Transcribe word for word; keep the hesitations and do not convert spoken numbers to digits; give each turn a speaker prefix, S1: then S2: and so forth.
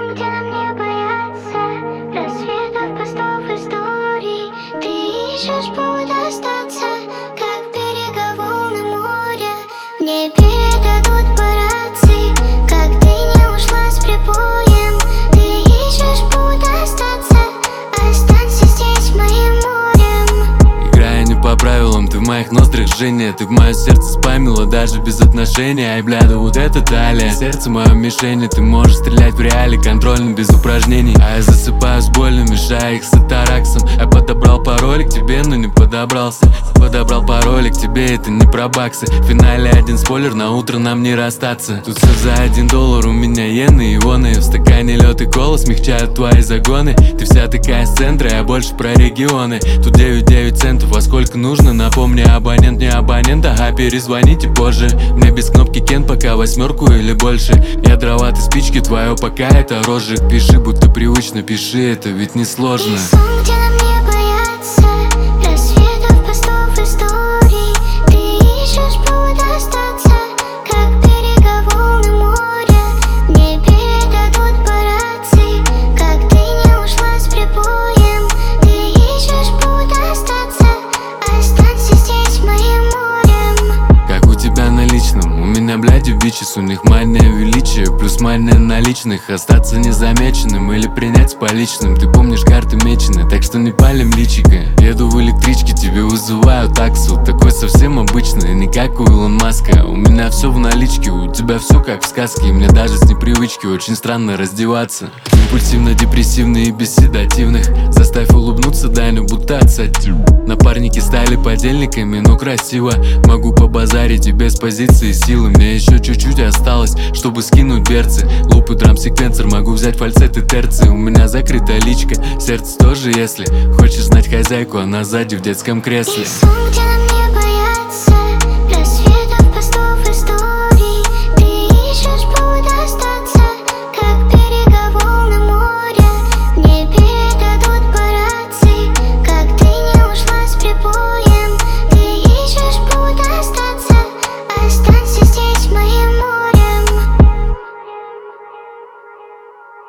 S1: сон, где нам не бояться рассветов, постов, историй. Ты ищешь повод остаться, как берега волны моря. Мне передадут по рации, как ты не ушла с прибоем. Ты ищешь повод остаться, останься здесь моим морем.
S2: Играя не по правилам, ты в моих ноздрях жжение. Ты в мое сердце спамила даже без отношения. Ай, бля, да вот это далее. Сердце мое мишени, ты можешь стрелять в реале контрольно, без упражнений. А я засыпаю с болью, мешая их с атараксом. Я подобрал пароль к тебе, но не подобрался. Подобрал пароль к тебе, это не про баксы. В финале один спойлер, на утро нам не расстаться. Тут все за один доллар, у меня иены, ионы. В стакане лед и кола смягчают твои загоны. Ты вся такая с центра, я больше про регионы. Тут девять девять центов, а сколько нужно? Напомни, абонент не абонент, ага, перезвоните позже. Мне без кнопки кен, пока восьмерку или больше. Я дрова, ты спички, твое пока это розжиг. Пиши, будто привычно, пиши, это ведь не сложно.
S1: И сон, где нам не бояться рассветов, постов, историй. Ты ищешь повод остаться, как берега волны моря. Мне передадут по рации, как ты не ушла с прибоем. Ты ищешь повод остаться, останься здесь моим морем.
S2: Как у тебя на личном, у меня, блядь, и бичес. У них мания величия, плюс мания наличных. Остаться незамеченным или принять с поличным. Ты помнишь, карты мечены, так что не палим личико. Еду в электричке, тебе вызываю таксу. Такой совсем обычный, не как у Илон Маска. У меня все в наличке, у тебя все как в сказке. И мне даже с непривычки очень странно раздеваться. Импульсивно-депрессивный и без седативных. Заставь улыбнуться, дай ну будто отсадил. Напарники стали подельниками, но красиво. Могу побазарить и без позиции силы. Мне еще чуть-чуть осталось, чтобы скинуть берцы. Лупы, драм-секвенсор, могу взять фальцет и терции. У меня закрытая личка, сердце тоже, если хочешь знать хозяйку, она сзади в детском кресле.
S1: И сон, где нам